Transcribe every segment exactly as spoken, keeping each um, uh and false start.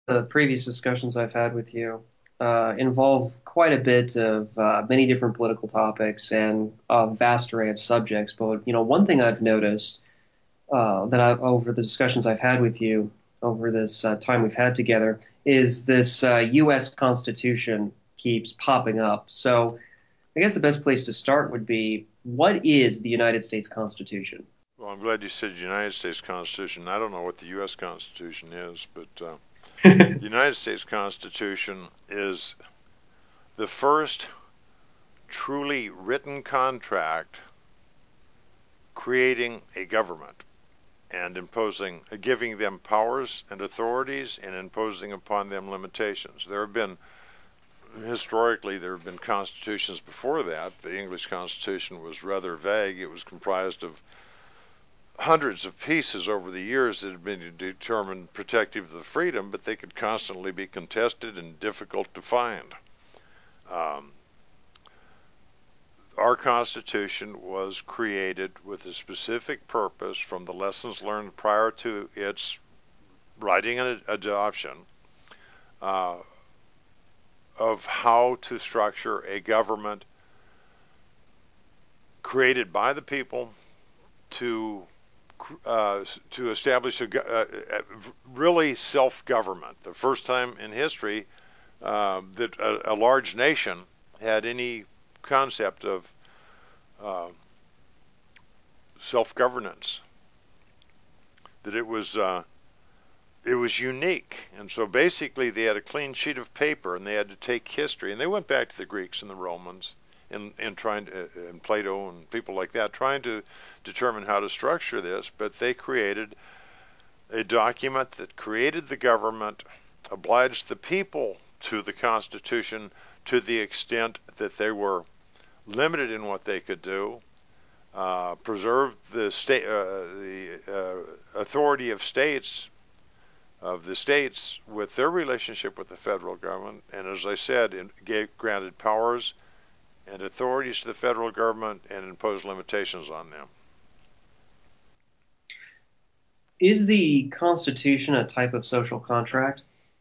the previous discussions I've had with you uh, involve quite a bit of uh, many different political topics and a vast array of subjects. But you know, one thing I've noticed uh, that I, over the discussions I've had with you over this uh, time we've had together is this uh, U S. Constitution keeps popping up. So I guess the best place to start would be, what is the United States Constitution? Well, I'm glad you said United States Constitution. I don't know what the U S. Constitution is, but uh, the United States Constitution is the first truly written contract creating a government and imposing, uh, giving them powers and authorities and imposing upon them limitations. There have been, historically, there have been constitutions before that. The English Constitution was rather vague. It was comprised of hundreds of pieces over the years that had been determined protective of the freedom, but they could constantly be contested and difficult to find. Um, our Constitution was created with a specific purpose from the lessons learned prior to its writing and adoption uh, of how to structure a government created by the people to uh, to establish a, a, a really self-government. The first time in history uh, that a, a large nation had any concept of uh, self-governance. That it was uh, it was unique, and so basically they had a clean sheet of paper, and they had to take history, and they went back to the Greeks and the Romans, and and trying to, and Plato and people like that, trying to determine how to structure this, but they created a document that created the government, obliged the people to the Constitution to the extent that they were limited in what they could do, uh, preserved the state, uh, the uh, authority of states, of the states with their relationship with the federal government, and as I said, in, gave, granted powers and authorities to the federal government and imposed limitations on them. Is the Constitution a type of social contract?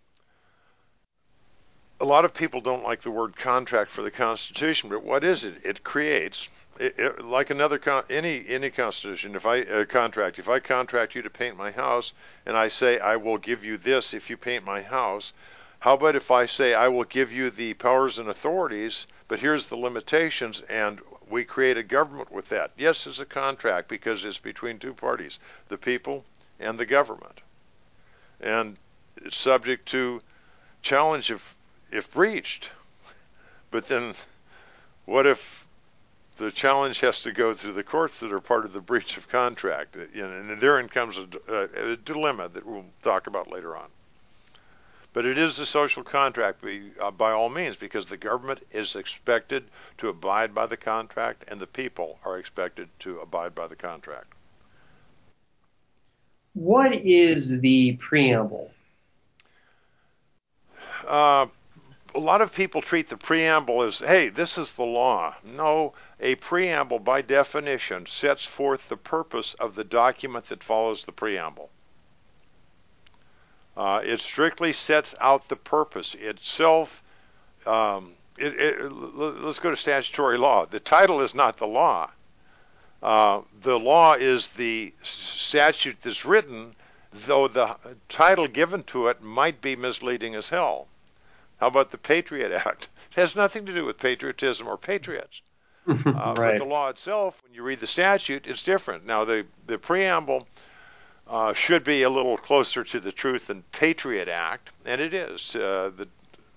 A lot of people don't like the word contract for the Constitution, but what is it? It creates, it, it, like another con- any any constitution. If I uh, contract, if I contract you to paint my house, and I say I will give you this if you paint my house, how about if I say I will give you the powers and authorities, but here's the limitations, and we create a government with that? Yes, it's a contract because it's between two parties, the people and the government, and it's subject to challenge if if breached. But then what if the challenge has to go through the courts that are part of the breach of contract? And therein comes a, a dilemma that we'll talk about later on. But it is a social contract by all means, because the government is expected to abide by the contract and the people are expected to abide by the contract. What is the preamble? Uh, a lot of people treat the preamble as, hey, this is the law. No, a preamble, by definition, sets forth the purpose of the document that follows the preamble. Uh, it strictly sets out the purpose itself. Um, it, it, let's go to statutory law. The title is not the law. Uh, the law is the statute that's written, though the title given to it might be misleading as hell. How about the Patriot Act? It has nothing to do with patriotism or patriots. Uh, but the Right. law itself, when you read the statute, it's different. Now, the, the preamble uh, should be a little closer to the truth than Patriot Act, and it is. Uh, the,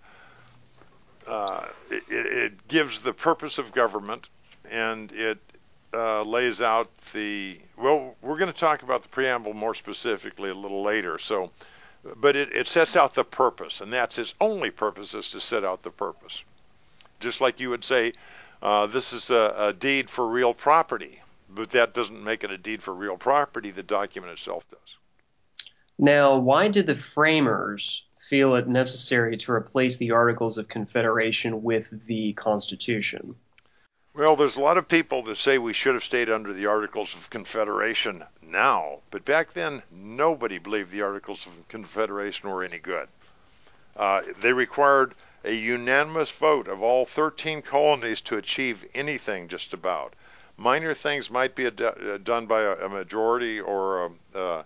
uh, it, it gives the purpose of government, and it uh, lays out the, well, we're going to talk about the preamble more specifically a little later. So, but it, it sets out the purpose, and that's its only purpose, is to set out the purpose. Just like you would say, uh, this is a, a deed for real property, but that doesn't make it a deed for real property. The document itself does. Now, why did the framers feel it necessary to replace the Articles of Confederation with the Constitution? Well, there's a lot of people that say we should have stayed under the Articles of Confederation now, but back then nobody believed the Articles of Confederation were any good. Uh, they required a unanimous vote of all thirteen colonies to achieve anything, just about. Minor things might be ad- uh, done by a, a majority, or a, uh,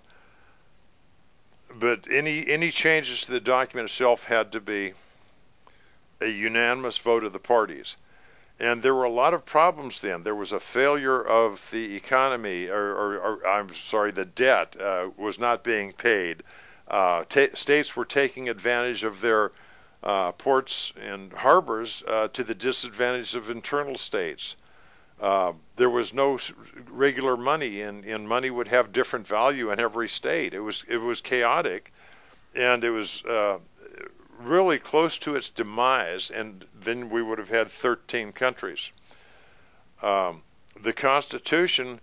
but any any changes to the document itself had to be a unanimous vote of the parties. And there were a lot of problems then. There was a failure of the economy, or, or, or I'm sorry, the debt uh, was not being paid. Uh, ta- states were taking advantage of their uh, ports and harbors uh, to the disadvantage of internal states. Uh, there was no regular money, and, and money would have different value in every state. It was it was chaotic, and it was uh, really close to its demise, and then we would have had thirteen countries. Um, the Constitution,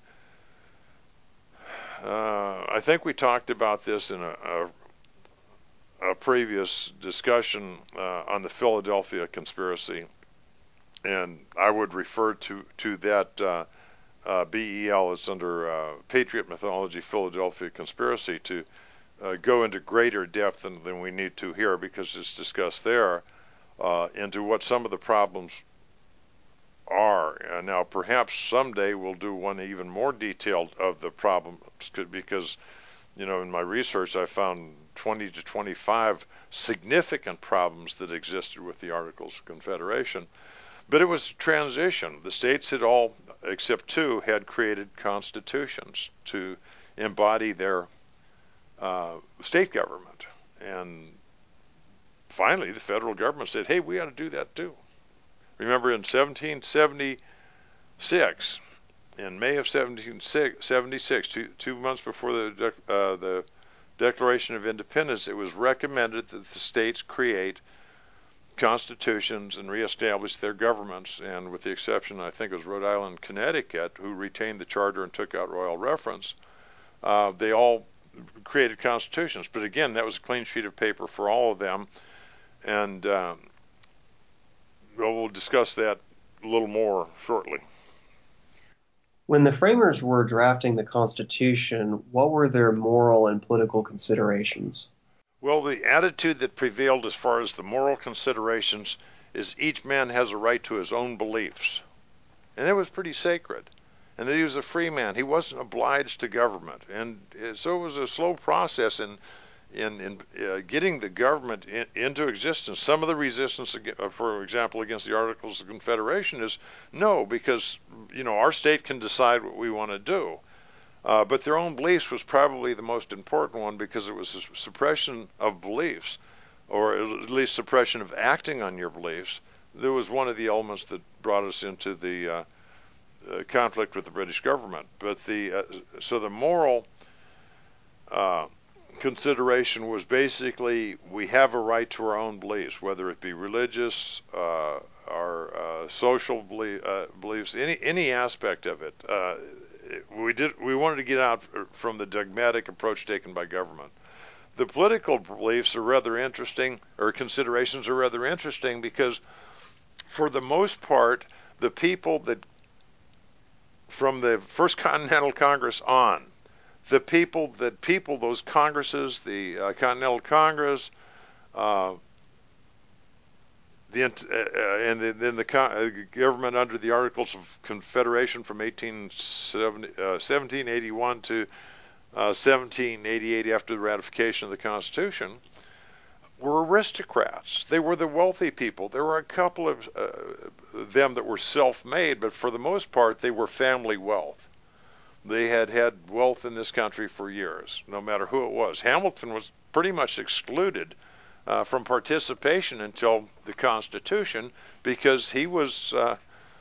uh, I think we talked about this in a, a, a previous discussion uh, on the Philadelphia conspiracy, and I would refer to, to that uh, uh, B E L, it's under uh, Patriot Mythology Philadelphia Conspiracy, to uh, go into greater depth than, than we need to here, because it's discussed there, uh, into what some of the problems are. Uh, now, perhaps someday we'll do one even more detailed of the problems, because, you know, in my research I found twenty to twenty-five significant problems that existed with the Articles of Confederation. But it was a transition. The states had all, except two, had created constitutions to embody their uh, state government. And finally, the federal government said, hey, we ought to do that too. Remember, in seventeen seventy-six, in May of seventeen seventy-six, two, two months before the, uh, the Declaration of Independence, it was recommended that the states create constitutions and reestablish their governments. And with the exception, I think it was Rhode Island and Connecticut, who retained the charter and took out royal reference, uh, they all created constitutions. But again, that was a clean sheet of paper for all of them. And um, well, we'll discuss that a little more shortly. When the framers were drafting the Constitution, what were their moral and political considerations? Well, the attitude that prevailed as far as the moral considerations is each man has a right to his own beliefs. And that was pretty sacred. And that he was a free man. He wasn't obliged to government. And so it was a slow process in in, in uh, getting the government in, into existence. Some of the resistance, for example, against the Articles of Confederation is no, because, you know, our state can decide what we want to do. Uh, but their own beliefs was probably the most important one, because it was a suppression of beliefs, or at least suppression of acting on your beliefs. There was one of the elements that brought us into the uh, uh, conflict with the British government. But the uh, so the moral uh, consideration was basically, we have a right to our own beliefs, whether it be religious, uh, our uh, social belief, uh, beliefs, any any aspect of it. Uh, we did we wanted to get out from the dogmatic approach taken by government. The political beliefs are rather interesting, or considerations are rather interesting, because for the most part, the people that from the First Continental Congress on, the people that people those congresses, the uh, Continental Congress, uh, the uh, and then the uh, government under the Articles of Confederation from seventeen eighty-one to uh, seventeen eighty-eight, after the ratification of the Constitution, were aristocrats. They were the wealthy people. There were a couple of uh, them that were self-made, but for the most part, they were family wealth. They had had wealth in this country for years, no matter who it was. Hamilton was pretty much excluded uh, from participation until the Constitution, because he was uh,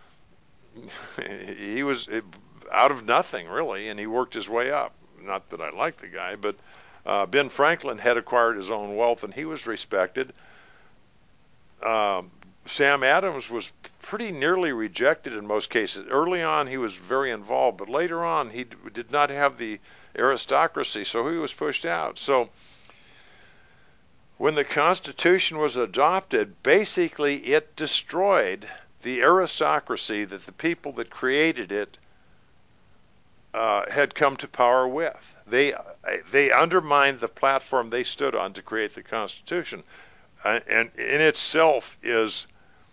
he was out of nothing, really, and he worked his way up. Not that I like the guy, but uh, Ben Franklin had acquired his own wealth, and he was respected. Uh, Sam Adams was pretty nearly rejected in most cases. Early on, he was very involved, but later on, he did not have the aristocracy, so he was pushed out. So when the Constitution was adopted, basically it destroyed the aristocracy that the people that created it uh, had come to power with. They they undermined the platform they stood on to create the Constitution. uh, and in itself is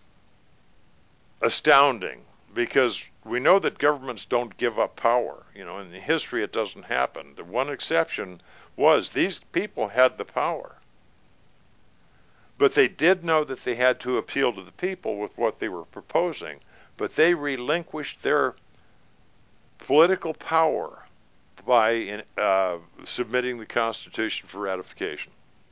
astounding because we know that governments don't give up power. You know, in history it doesn't happen. The one exception was these people had the power. But they did know that they had to appeal to the people with what they were proposing. But they relinquished their political power by uh, submitting the Constitution for ratification.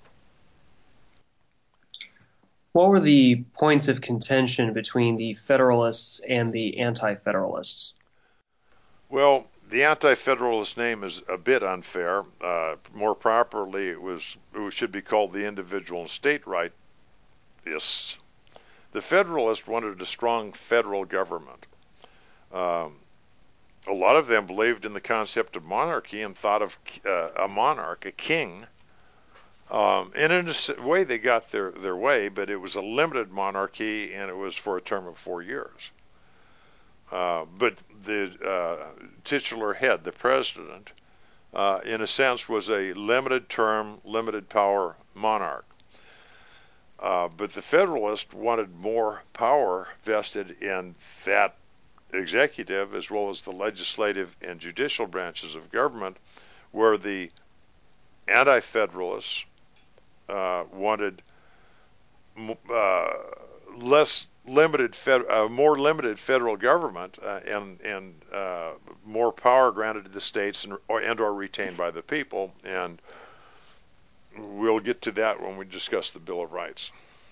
What were the points of contention between the Federalists and the Anti-Federalists? Well, the Anti-Federalist name is a bit unfair. Uh, more properly, it was it should be called the Individual and State Rightists. The Federalists wanted a strong federal government. Um, a lot of them believed in the concept of monarchy and thought of uh, a monarch, a king. Um, and in a way, they got their, their way, but it was a limited monarchy and it was for a term of four years. Uh, but the uh, titular head, the president, uh, in a sense, was a limited term, limited power monarch. Uh, but the Federalists wanted more power vested in that executive as well as the legislative and judicial branches of government, where the Anti-Federalists uh, wanted uh, less limited, fed, uh, more limited federal government uh, and and uh, more power granted to the states and or, and or retained by the people. And we'll get to that when we discuss the Bill of Rights.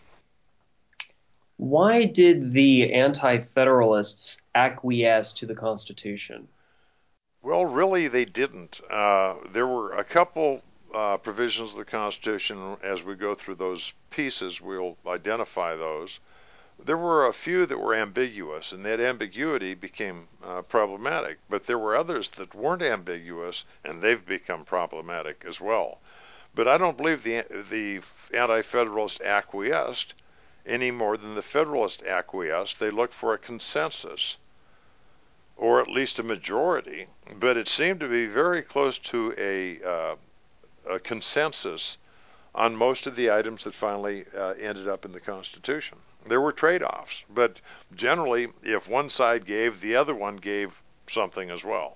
Why did the Anti-Federalists acquiesce to the Constitution? Well, really, they didn't. Uh, there were a couple uh, provisions of the Constitution. As we go through those pieces, we'll identify those. There were a few that were ambiguous, and that ambiguity became uh, problematic. But there were others that weren't ambiguous, and they've become problematic as well. But I don't believe the the Anti-Federalists acquiesced any more than the Federalists acquiesced. They looked for a consensus, or at least a majority, but it seemed to be very close to a, uh, a consensus on most of the items that finally uh, ended up in the Constitution. There were trade-offs, but generally, if one side gave, the other one gave something as well.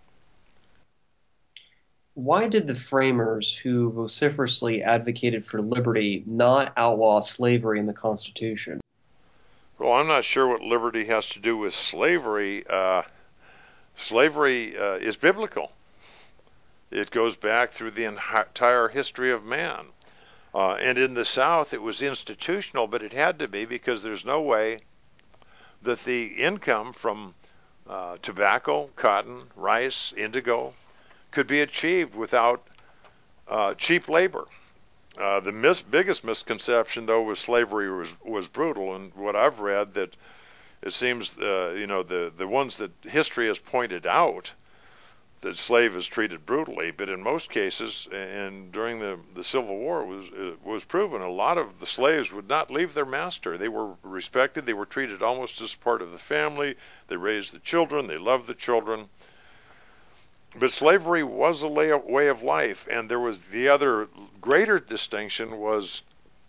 Why did the framers who vociferously advocated for liberty not outlaw slavery in the Constitution? Well, I'm not sure what liberty has to do with slavery. Uh, slavery uh, is biblical. It goes back through the entire history of man. Uh, and in the South, it was institutional, but it had to be because there's no way that the income from uh, tobacco, cotton, rice, indigo could be achieved without uh, cheap labor. Uh, the mis- biggest misconception, though, was slavery was, was brutal. And what I've read, that it seems, uh, you know, the, the ones that history has pointed out, the slave is treated brutally, but in most cases, and during the, the Civil War, was it was proven a lot of the slaves would not leave their master. They were respected. They were treated almost as part of the family. They raised the children. They loved the children. But slavery was a way of life, and there was the other greater distinction was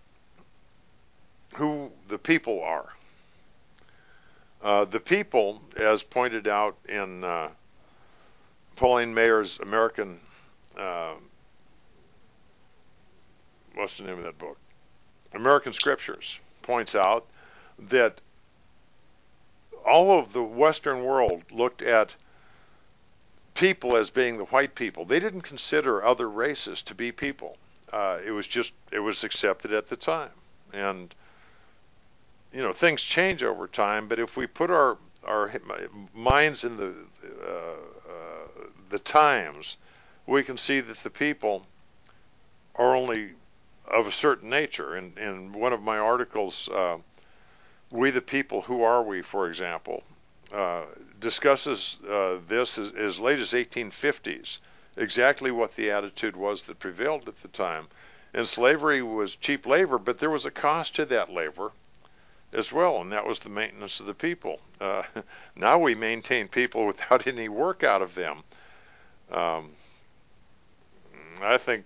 who the people are. Uh, the people, as pointed out in uh, Pauline Mayer's American uh, what's the name of that book? American Scriptures, points out that all of the Western world looked at people as being the white people. They didn't consider other races to be people. Uh, it was just, it was accepted at the time. And, you know, things change over time, but if we put our, our minds in the, uh, uh, the times, we can see that the people are only of a certain nature. In, in one of my articles, uh, We the People, Who Are We, for example, uh, discusses uh, this as, as late as eighteen fifties, exactly what the attitude was that prevailed at the time. And slavery was cheap labor, but there was a cost to that labor as well, and that was the maintenance of the people. Uh, now we maintain people without any work out of them. Um, I think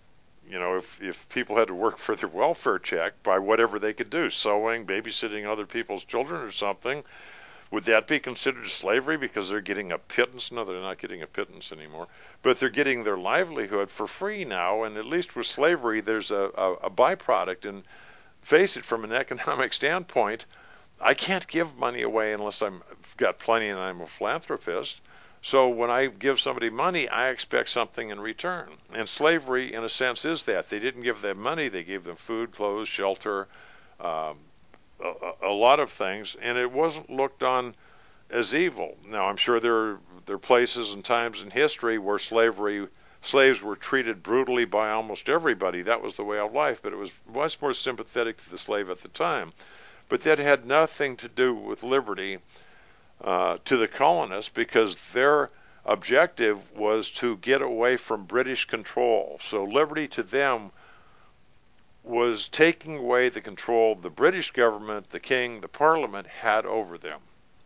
you know, if, if people had to work for their welfare check by whatever they could do, sewing, babysitting other people's children or something, would that be considered slavery because they're getting a pittance? No, they're not getting a pittance anymore, but they're getting their livelihood for free now. And at least with slavery, there's a, a, a byproduct. And face it, from an economic standpoint, I can't give money away unless I'm, I've got plenty and I'm a philanthropist. So when I give somebody money, I expect something in return. And slavery, in a sense, is that. They didn't give them money, they gave them food, clothes, shelter, um, a, a lot of things, and it wasn't looked on as evil. Now, I'm sure there are, there are places and times in history where slavery slaves were treated brutally by almost everybody. That was the way of life, but it was much more sympathetic to the slave at the time. But that had nothing to do with liberty uh, to the colonists, because their objective was to get away from British control. So liberty to them was taking away the control the British government, the king, the parliament had over them.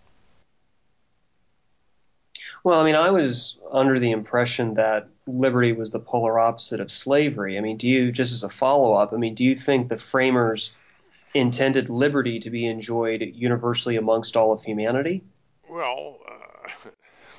Well, I mean, I was under the impression that liberty was the polar opposite of slavery. I mean, do you, just as a follow-up, I mean, do you think the framers intended liberty to be enjoyed universally amongst all of humanity? Well, uh,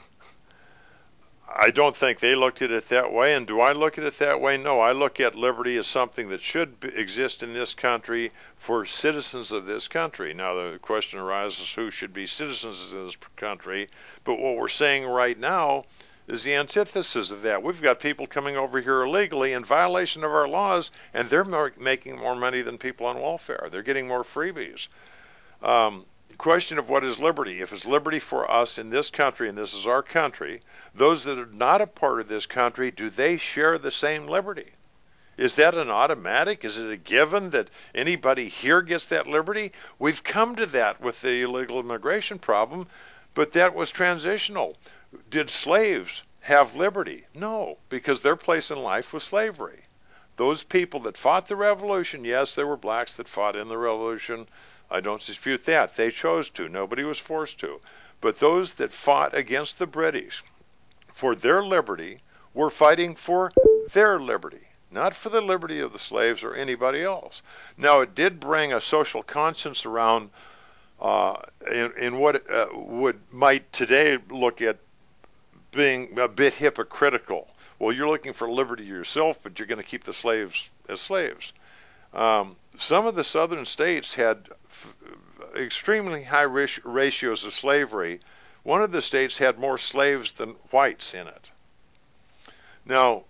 I don't think they looked at it that way. And do I look at it that way? No, I look at liberty as something that should be, exist in this country for citizens of this country. Now, the question arises, who should be citizens of this country? But what we're saying right now is the antithesis of that. We've got people coming over here illegally in violation of our laws, and they're more, making more money than people on welfare. They're getting more freebies. Um, question of what is liberty. If it's liberty for us in this country, and this is our country, those that are not a part of this country, do they share the same liberty? Is that an automatic? Is it a given that anybody here gets that liberty? We've come to that with the illegal immigration problem, but that was transitional. Did slaves have liberty? No, because their place in life was slavery. Those people that fought the revolution, yes, there were blacks that fought in the revolution. I don't dispute that. They chose to. Nobody was forced to. But those that fought against the British for their liberty were fighting for their liberty, not for the liberty of the slaves or anybody else. Now, it did bring a social conscience around uh, in, in what uh, would might today look at being a bit hypocritical. Well, you're looking for liberty yourself, but you're going to keep the slaves as slaves. Um, some of the southern states had f- extremely high ratios of slavery. One of the states had more slaves than whites in it. Now,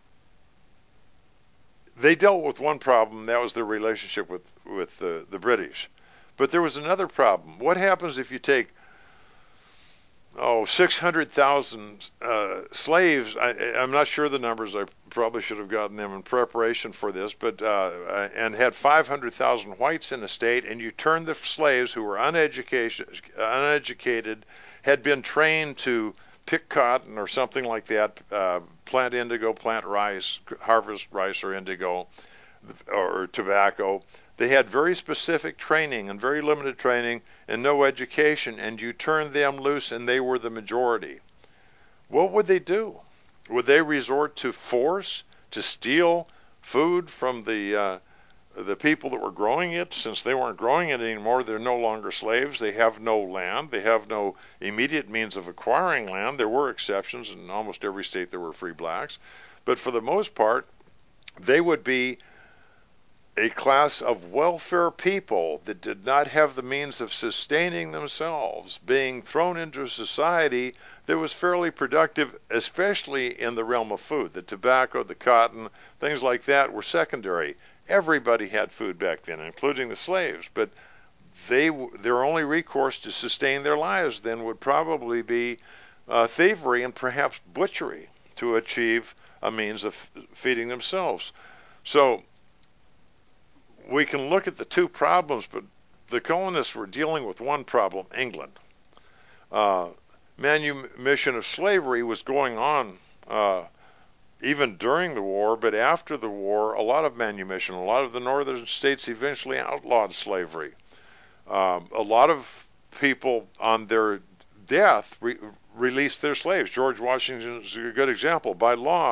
they dealt with one problem, that was their relationship with, with the, the British. But there was another problem. What happens if you take oh, six hundred thousand uh, slaves? I, I'm not sure the numbers. I probably should have gotten them in preparation for this, but uh, and had five hundred thousand whites in the state, and you turned the slaves who were uneducated, uneducated, had been trained to pick cotton or something like that, uh, plant indigo, plant rice, harvest rice or indigo or tobacco. They had very specific training and very limited training and no education, and you turned them loose and they were the majority. What would they do? Would they resort to force, to steal food from the uh, the people that were growing it? Since they weren't growing it anymore, they're no longer slaves. They have no land. They have no immediate means of acquiring land. There were exceptions. In almost every state there were free blacks. But for the most part, they would be a class of welfare people that did not have the means of sustaining themselves, being thrown into a society that was fairly productive, especially in the realm of food. The tobacco, the cotton, things like that were secondary. Everybody had food back then, including the slaves, but they their only recourse to sustain their lives then would probably be uh, thievery and perhaps butchery to achieve a means of feeding themselves. So we can look at the two problems, but the colonists were dealing with one problem, England. Uh, manumission of slavery was going on uh, even during the war, but after the war, a lot of manumission, a lot of the northern states eventually outlawed slavery. Um, a lot of people on their death re- released their slaves. George Washington is a good example. By law,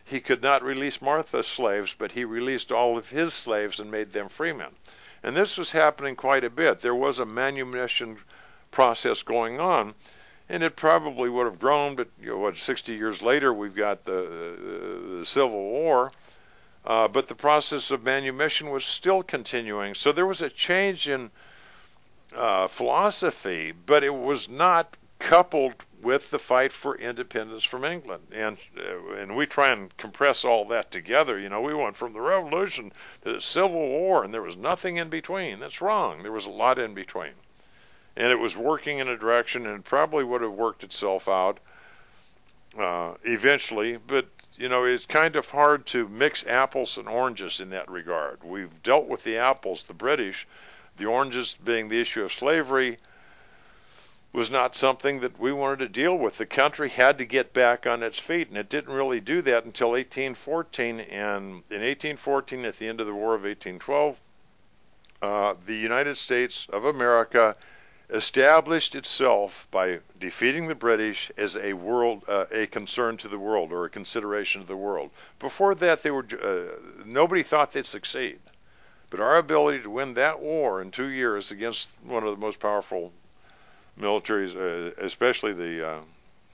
he could not release Martha's slaves, but he released all of his slaves and made them freemen. And this was happening quite a bit. There was a manumission process going on, and it probably would have grown, but you know what, sixty years later we've got the, the, the Civil War, uh, but the process of manumission was still continuing. So there was a change in uh, philosophy, but it was not coupled with the fight for independence from England. And uh, and we try and compress all that together. You know, we went from the Revolution to the Civil War, and there was nothing in between. That's wrong. There was a lot in between. And it was working in a direction, and probably would have worked itself out uh, eventually. But, you know, it's kind of hard to mix apples and oranges in that regard. We've dealt with the apples, the British, the oranges being the issue of slavery, was not something that we wanted to deal with. The country had to get back on its feet, and it didn't really do that until eighteen fourteen. And in eighteen fourteen, at the end of the War of eighteen twelve, uh, the United States of America established itself by defeating the British as a world, uh, a concern to the world, or a consideration to the world. Before that, they were uh, nobody thought they'd succeed. But our ability to win that war in two years against one of the most powerful militaries, uh, especially the uh,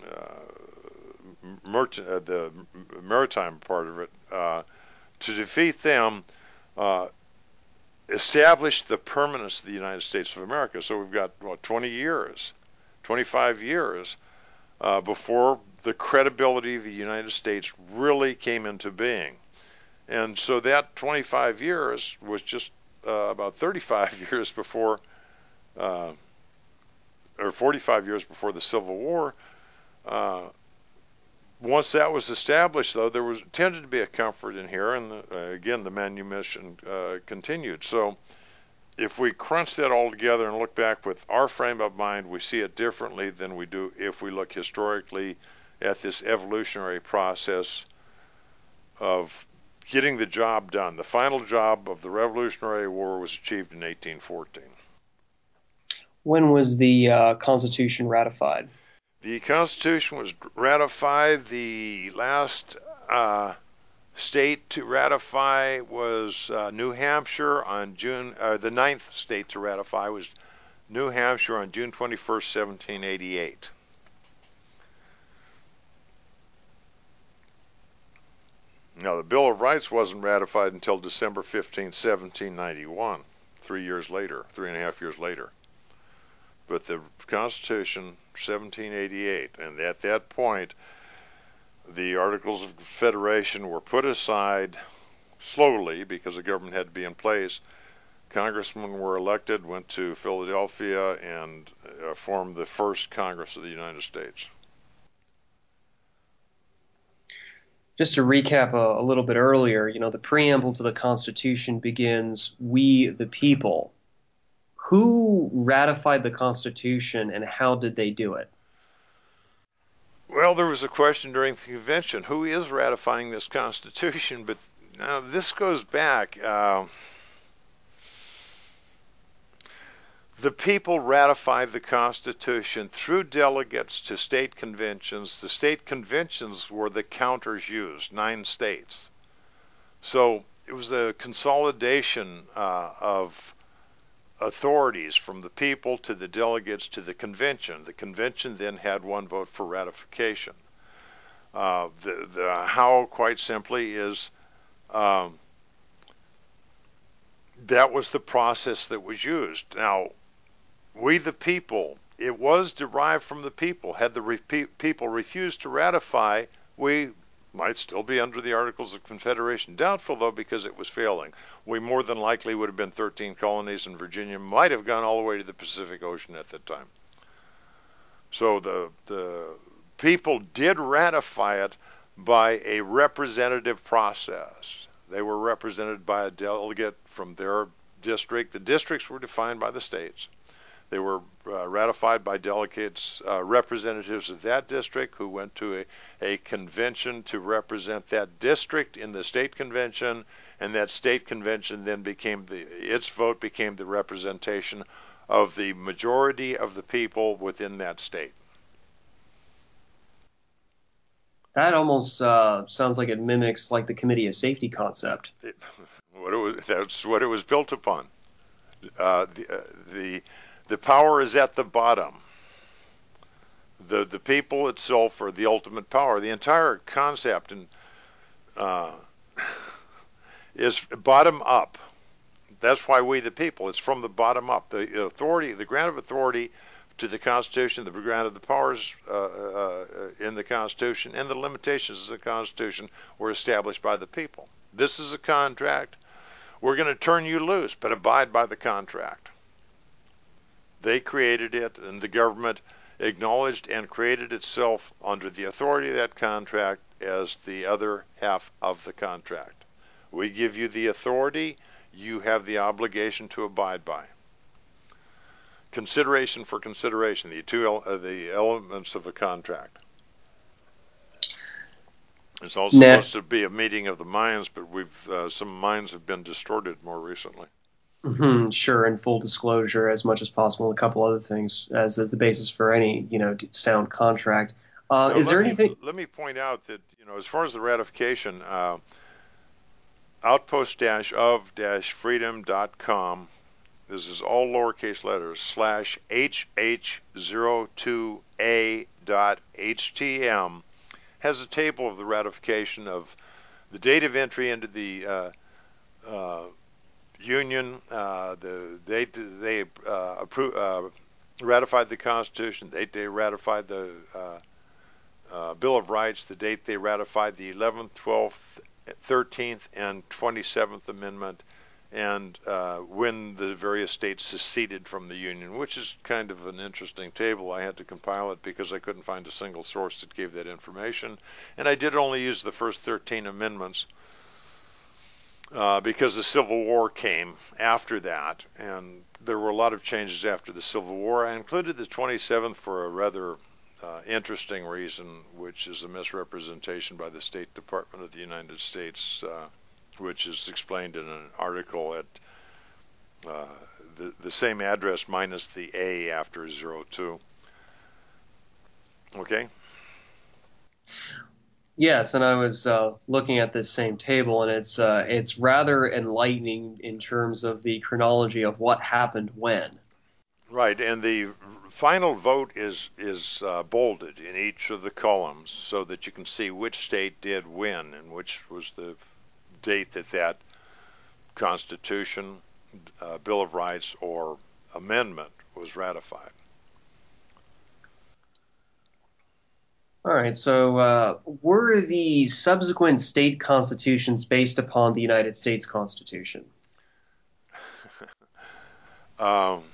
uh, merchant, uh, the maritime part of it, uh, to defeat them, uh, established the permanence of the United States of America. So we've got what, twenty years, twenty-five years uh, before the credibility of the United States really came into being. And so that twenty-five years was just uh, about thirty-five years before, uh, or forty-five years before the Civil War. Uh, once that was established, though, there was tended to be a comfort in here, and the, uh, again, the manumission uh, continued. So if we crunch that all together and look back with our frame of mind, we see it differently than we do if we look historically at this evolutionary process of getting the job done. The final job of the Revolutionary War was achieved in eighteen fourteen. When was the uh, Constitution ratified? The Constitution was ratified. The last uh, state to ratify was uh, New Hampshire on June, uh, the ninth state to ratify was New Hampshire on June twenty-first, seventeen eighty-eight. Now, the Bill of Rights wasn't ratified until December fifteenth, seventeen ninety-one, three years later, three and a half years later. But the Constitution, seventeen eighty-eight, and at that point, the Articles of Confederation were put aside slowly because the government had to be in place. Congressmen were elected, went to Philadelphia, and uh, formed the first Congress of the United States. Just to recap a, a little bit earlier, you know, the preamble to the Constitution begins, "We the people." Who ratified the Constitution and how did they do it? Well, there was a question during the convention, who is ratifying this Constitution? But now this goes back. Uh, the people ratified the Constitution through delegates to state conventions. The state conventions were the counters used, nine states. So it was a consolidation uh, of authorities from the people to the delegates to the convention. The convention then had one vote for ratification. Uh, the, the how, quite simply, is um, that was the process that was used. Now, we the people, it was derived from the people. Had the re- people refused to ratify, we might still be under the Articles of Confederation. Doubtful, though, because it was failing. We more than likely would have been thirteen colonies, and Virginia might have gone all the way to the Pacific Ocean at that time. So the the people did ratify it by a representative process. They were represented by a delegate from their district. The districts were defined by the states. They were uh, ratified by delegates, uh, representatives of that district who went to a, a convention to represent that district in the state convention, and that state convention then became the, its vote became the representation of the majority of the people within that state. That almost uh, sounds like it mimics like the Committee of Safety concept. It, what it was, that's what it was built upon. Uh, the, uh, the the power is at the bottom. The the people itself are the ultimate power. The entire concept and uh, is bottom up. That's why we the people. It's from the bottom up. The authority, the grant of authority to the Constitution, the grant of the powers uh, uh, in the Constitution, and the limitations of the Constitution were established by the people. This is a contract. We're going to turn you loose, but abide by the contract. They created it, and the government acknowledged and created itself under the authority of that contract as the other half of the contract. We give you the authority, you have the obligation to abide by. Consideration for consideration, the two uh, the elements of a contract. It's also Nah. supposed to be a meeting of the minds, but we've uh, some minds have been distorted more recently. Hmm, sure, and full disclosure as much as possible, and a couple other things as as the basis for any, you know, sound contract. Uh, Now is let there me anything? let me point out that you know as far as the ratification, uh, outpost-of-freedom dot com. This is all lowercase letters slash H H zero two A dot H T M has a table of the ratification of the date of entry into the uh, uh, Union, uh, the date they uh, appro- uh, ratified the Constitution, the date they ratified the uh, uh, Bill of Rights, the date they ratified the eleventh, twelfth, thirteenth, and twenty-seventh Amendment, and uh, when the various states seceded from the Union, which is kind of an interesting table. I had to compile it because I couldn't find a single source that gave that information, and I did only use the first thirteen amendments uh, because the Civil War came after that, and there were a lot of changes after the Civil War. I included the twenty-seventh for a rather uh, interesting reason, which is a misrepresentation by the State Department of the United States, uh, which is explained in an article at uh, the, the same address minus the A after zero two. Okay? Yes, and I was uh, looking at this same table, and it's uh, it's rather enlightening in terms of the chronology of what happened when. Right, and the final vote is is uh, bolded in each of the columns so that you can see which state did win and which was the date that that Constitution, uh, Bill of Rights, or amendment was ratified. All right, so uh, were the subsequent state constitutions based upon the United States Constitution? Um,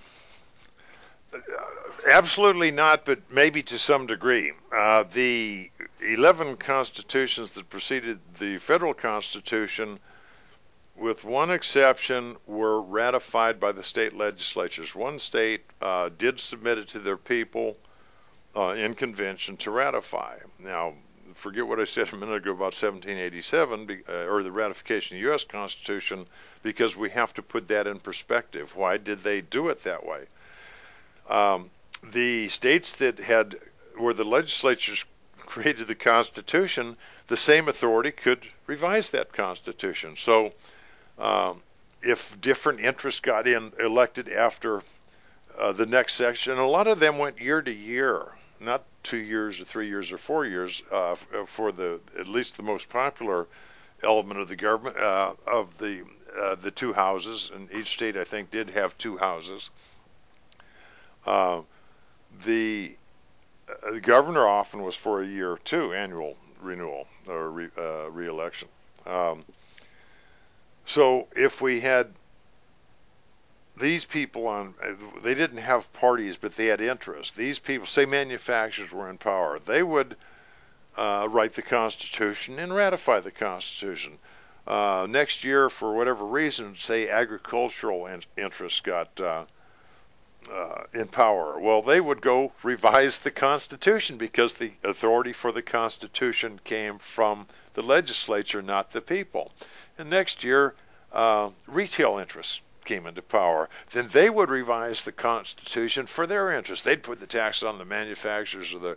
Absolutely not, but maybe to some degree. Uh, the eleven constitutions that preceded the federal constitution, with one exception, were ratified by the state legislatures. One state uh, did submit it to their people uh, in convention to ratify. Now, forget what I said a minute ago about seventeen eighty-seven, uh, or the ratification of the U S Constitution, because we have to put that in perspective. Why did they do it that way? Um, the states that had, where the legislatures created the Constitution, the same authority could revise that Constitution. So, um, if different interests got in elected after uh, the next section, and a lot of them went year to year, not two years or three years or four years uh, for the at least the most popular element of the government uh, of the uh, the two houses, and each state I think did have two houses. Uh, the, uh, the governor often was for a year too, annual renewal or re, uh, re-election. Um, so if we had these people on, they didn't have parties, but they had interests. These people, say manufacturers were in power, they would uh, write the Constitution and ratify the Constitution. Uh, next year, for whatever reason, say agricultural in- interests got uh, uh, in power. Well, they would go revise the Constitution because the authority for the Constitution came from the legislature, not the people. And next year, uh, retail interests came into power. Then they would revise the Constitution for their interests. They'd put the tax on the manufacturers of the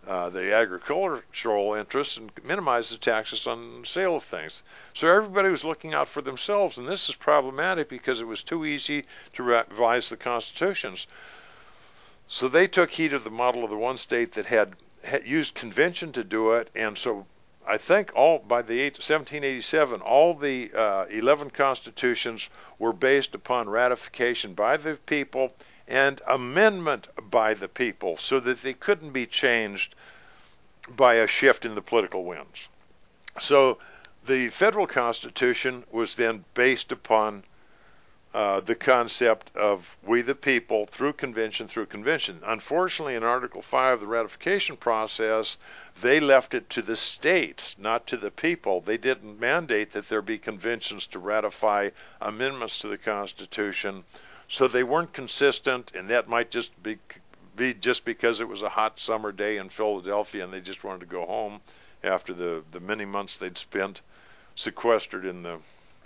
uh, the agricultural interests and minimize the taxes on the sale of things. So everybody was looking out for themselves, and this is problematic because it was too easy to revise the constitutions. So they took heed of the model of the one state that had, had used convention to do it, and so I think all by the seventeen eighty-seven, all the uh, eleven constitutions were based upon ratification by the people and amendment by the people, so that they couldn't be changed by a shift in the political winds. So the federal constitution was then based upon uh, the concept of we the people through convention through convention. Unfortunately, in Article five, the ratification process, they left it to the states, not to the people. They didn't mandate that there be conventions to ratify amendments to the Constitution, so they weren't consistent, and that might just be, be just because it was a hot summer day in Philadelphia and they just wanted to go home after the, the many months they'd spent sequestered in the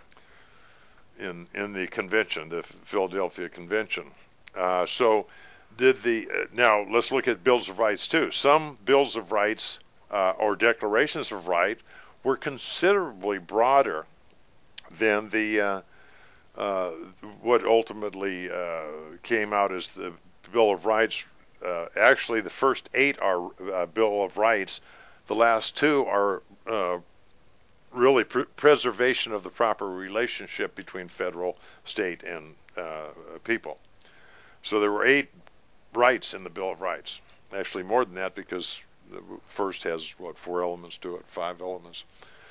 in in the convention, the Philadelphia Convention. Uh, so did the uh, now let's look at bills of rights too. Some bills of rights uh, or declarations of right were considerably broader than the uh, uh, what ultimately uh, came out as the Bill of Rights. Uh, actually, the first eight are uh, Bill of Rights. The last two are uh, really pr- preservation of the proper relationship between federal, state, and uh, people. So there were eight rights in the Bill of Rights. Actually, more than that because the first has, what, four elements to it, five elements.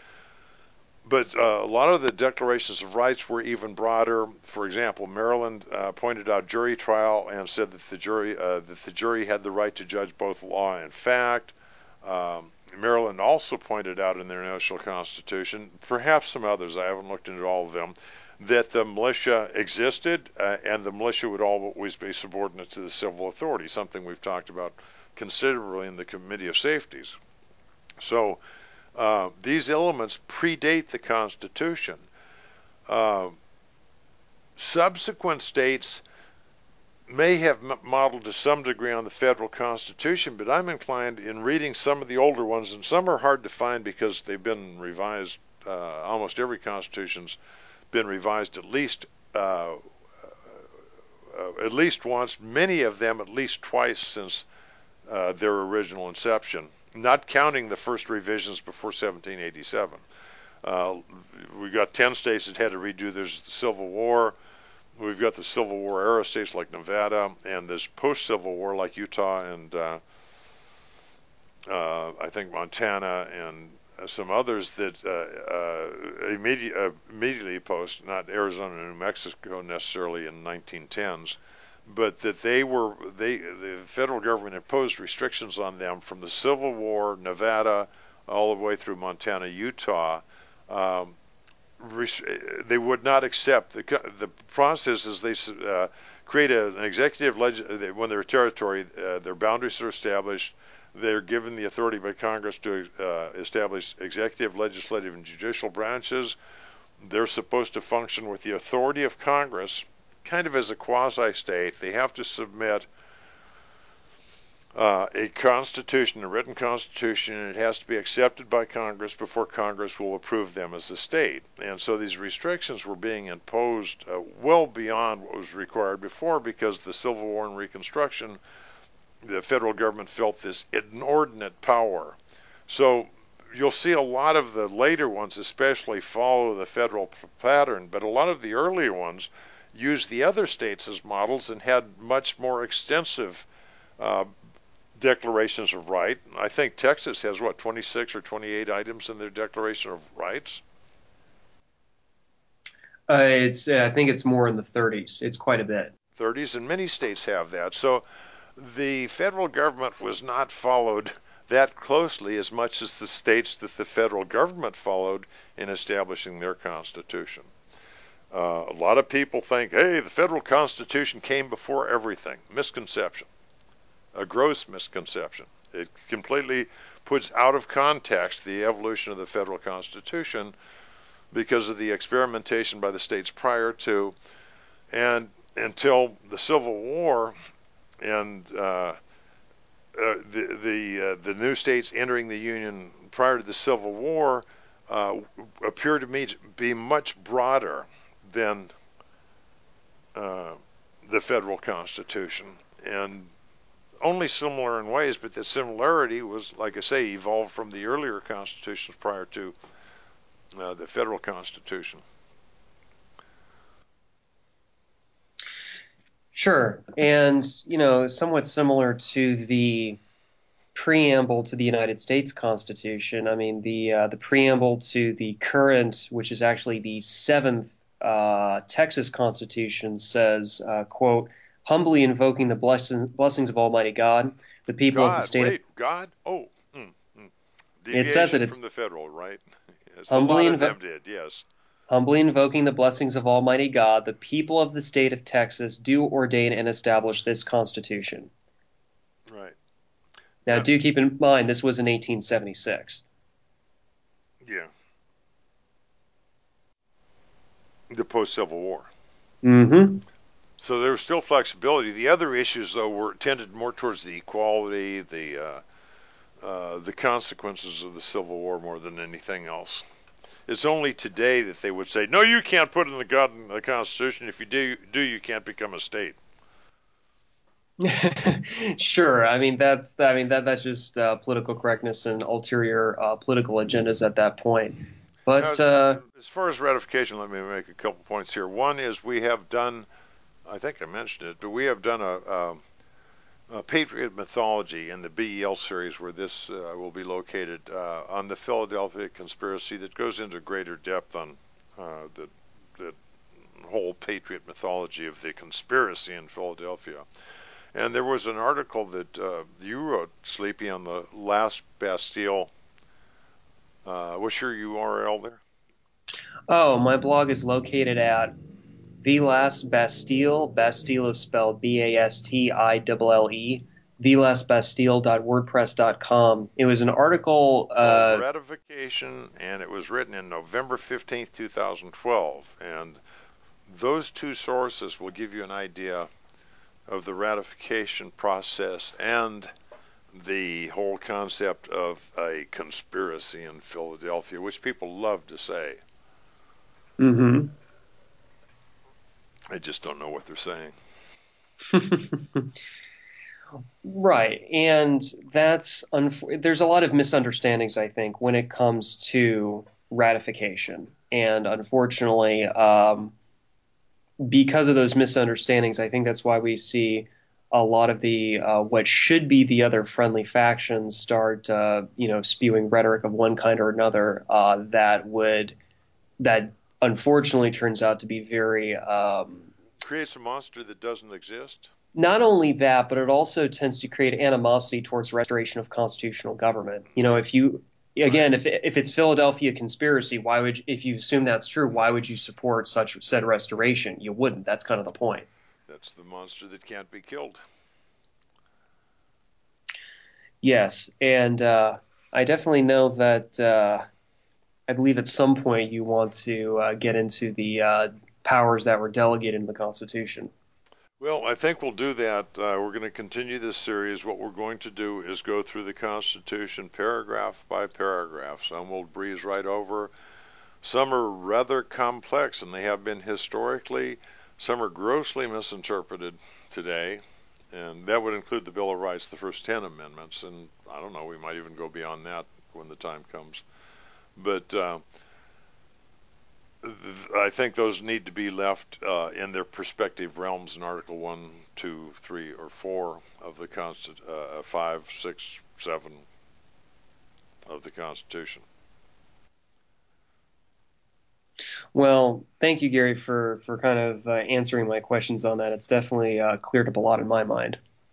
But uh, a lot of the declarations of rights were even broader. For example, Maryland uh, pointed out jury trial and said that the jury uh, that the jury had the right to judge both law and fact. Um, Maryland also pointed out in their national constitution, perhaps some others, I haven't looked into all of them, that the militia existed uh, and the militia would always be subordinate to the civil authority, something we've talked about considerably in the Committee of Safeties. So uh, these elements predate the Constitution. Uh, subsequent states may have modeled to some degree on the federal Constitution, but I'm inclined in reading some of the older ones, and some are hard to find because they've been revised. Uh, almost every Constitution's been revised at least uh, uh, at least once. Many of them at least twice since uh, their original inception, not counting the first revisions before seventeen eighty-seven. Uh, we got ten states that had to redo. There's the Civil War. We've got the Civil War era states like Nevada, and this post-Civil War like Utah and uh, uh, I think Montana and some others that uh, uh, immediate, uh, immediately post, not Arizona and New Mexico necessarily in nineteen tens, but that they were they the federal government imposed restrictions on them from the Civil War, Nevada, all the way through Montana, Utah. Um, they would not accept the the process is they uh, create a, an executive leg- when they're a territory, uh, their boundaries are established. They're given the authority by Congress to uh, establish executive, legislative, and judicial branches. They're supposed to function with the authority of Congress, kind of as a quasi-state. They have to submit Uh, a constitution, a written constitution, and it has to be accepted by Congress before Congress will approve them as a state. And so these restrictions were being imposed uh, well beyond what was required before because the Civil War and Reconstruction, the federal government felt this inordinate power. So you'll see a lot of the later ones especially follow the federal pattern, but a lot of the earlier ones used the other states as models and had much more extensive uh, declarations of right. I think Texas has, what, twenty-six or twenty-eight items in their Declaration of Rights? Uh, it's uh, I think it's more in the thirties. It's quite a bit. thirties, and many states have that. So the federal government was not followed that closely as much as the states that the federal government followed in establishing their constitution. Uh, a lot of people think, hey, the federal constitution came before everything. Misconception. A gross misconception. It completely puts out of context the evolution of the federal constitution because of the experimentation by the states prior to and until the Civil War and uh, uh, the the uh, the new states entering the Union prior to the Civil War uh, appear to me to be much broader than uh, the federal Constitution, and only similar in ways, but the similarity was, like I say, evolved from the earlier constitutions prior to uh, the federal Constitution. Sure. And, you know, somewhat similar to the preamble to the United States Constitution. I mean, the uh, the preamble to the current, which is actually the seventh uh, Texas Constitution, says, uh, "quote humbly invoking the blessing, blessings of Almighty God, the people of the God, state of." wait, God? Oh, mm, mm. It says it. Deviation It's from the federal, right? Yes, a humbly lot of invo them did, yes. humbly invoking the blessings of Almighty God, the people of the state of Texas do ordain and establish this Constitution. Right. Now, Now, do keep in mind this was in eighteen seventy-six. yeah, the post-Civil War. Mm-hmm. So there was still flexibility. The other issues, though, were tended more towards the equality, the uh, uh, the consequences of the Civil War more than anything else. It's only today that they would say, "No, you can't put in the God in the Constitution. If you do, do you can't become a state." Sure. I mean that's I mean that that's just uh, political correctness and ulterior uh, political agendas at that point. Now, But as, uh, as far as ratification, let me make a couple points here. One is we have done, I think I mentioned it, but we have done a, a, a Patriot Mythology in the B E L series where this uh, will be located uh, on the Philadelphia conspiracy that goes into greater depth on uh, the, the whole Patriot mythology of the conspiracy in Philadelphia. And there was an article that uh, you wrote, Sleepy, on the last Bastille. Uh, what's your U R L there? oh, my blog is located at Vilas Bastille. Bastille is spelled B A S T I L L E. vilas bastille dot wordpress dot com. It was an article. Called Uh, Ratification, and it was written in November fifteenth, two thousand twelve. And those two sources will give you an idea of the ratification process and the whole concept of a conspiracy in Philadelphia, which people love to say. mhm. I just don't know what they're saying. Right, and that's unf- there's a lot of misunderstandings, I think, when it comes to ratification, and unfortunately, um, because of those misunderstandings, I think that's why we see a lot of the uh, what should be the other friendly factions start, uh, you know, spewing rhetoric of one kind or another uh, that would that unfortunately turns out to be very um, Creates a monster that doesn't exist. not only that, but it also tends to create animosity towards restoration of constitutional government. You know, Right, if you right. again, if if it's Philadelphia conspiracy, why would if you assume that's true, why would you support such said restoration? You wouldn't. That's kind of the point. That's the monster that can't be killed. Yes, and uh, I definitely know that. Uh, I believe at some point you want to uh, get into the uh, powers that were delegated in the Constitution. Well, I think we'll do that. Uh, we're going to continue this series. What we're going to do is go through the Constitution paragraph by paragraph. Some we'll breeze right over. Some are rather complex, and they have been historically. Some are grossly misinterpreted today, and that would include the Bill of Rights, the first ten amendments. And I don't know, we might even go beyond that when the time comes. But uh, I think those need to be left uh, in their respective realms in Article One, Two, Three, or Four of the Constitution, uh, Five, Six, Seven of the Constitution. Well, thank you, Gary, for for kind of uh, answering my questions on that. It's definitely uh, cleared up a lot in my mind.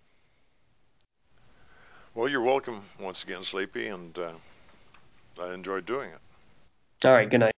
Well, you're welcome once again, Sleepy, and uh, I enjoyed doing it. All right, good night.